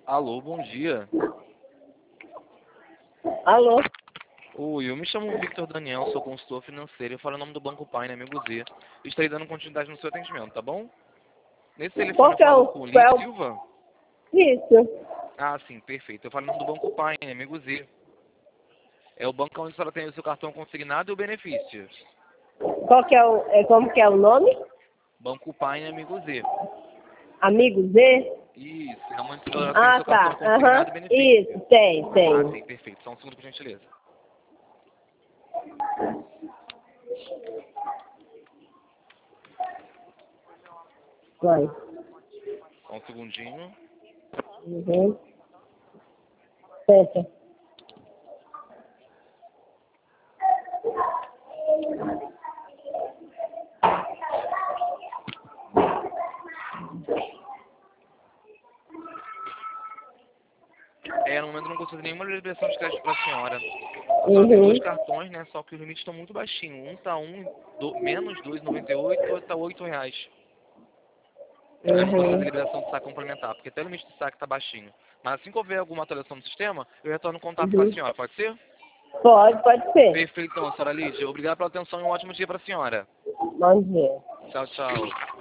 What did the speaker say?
Alô, bom dia. Alô? Oi, eu me chamo Victor Daniel, sou consultor financeiro. Eu falo em nome do Banco Pai, né, amigo Z. Estarei dando continuidade no seu atendimento, tá bom? Nesse telefone Qual eu que é falo o... com o Qual Lee é o... Silva. Isso. Ah, sim, perfeito. Eu falo em nome do Banco Pai, né, amigo Z. É o banco onde a senhora tem o seu cartão consignado e o benefício. Qual que é o... como que é o nome? Banco Pai, né, amigo Z. Amigo Z? Isso, é onde a senhora tem o Ah, seu cartão tá. consignado e benefício. Isso, tem. Ah, sim, perfeito. Só um segundo, por gentileza. Vai. Só um segundinho. Uhum. Fecha. No momento eu não consigo nenhuma liberação de crédito para a senhora. A senhora tem Uhum. dois cartões, né? Só que os limites estão muito baixinhos. Um tá menos 2,98 e outro tá R$8. Eu não posso fazer Uhum. liberação de saque complementar, porque até o limite de saque tá baixinho. Mas assim que houver alguma atualização do sistema, eu retorno contato com a Uhum. senhora, pode ser? Pode ser. Perfeito, então, senhora Lídia. Obrigado pela atenção e um ótimo dia para a senhora. Bom dia. Tchau, tchau.